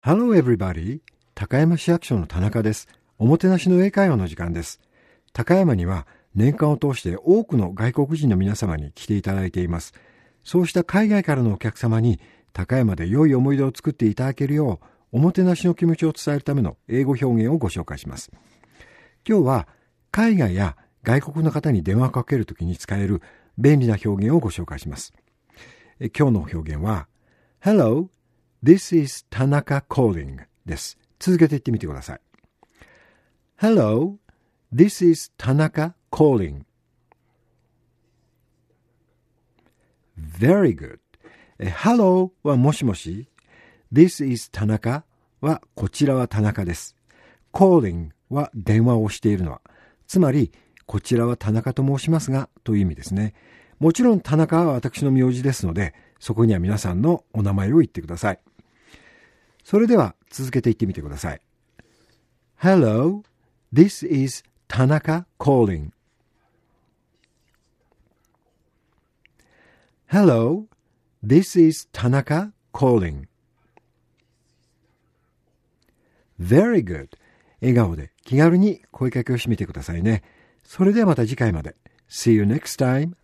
Hello everybody! 高山市役所の田中です。おもてなしの英会話の時間です。高山には年間を通して多くの外国人の皆様に来ていただいています。そうした海外からのお客様に高山で良い思い出を作っていただけるよう、おもてなしの気持ちを伝えるための英語表現をご紹介します。今日は海外や外国の方に電話をかけるときに使える便利な表現をご紹介します。今日の表現は Hello!This is Tanaka calling です。続けて言ってみてください。Hello, this is Tanaka calling. Very good. Hello はもしもし。This is Tanaka はこちらは田中です。Calling は電話をしているのは。つまり、こちらは田中と申しますがという意味ですね。もちろん田中は私の名字ですので、そこには皆さんのお名前を言ってください。それでは続けて言ってみてください。Hello, this is Tanaka calling. Hello, this is Tanaka calling. Very good. 笑顔で気軽に声かけをしてみてくださいね。それではまた次回まで。See you next time.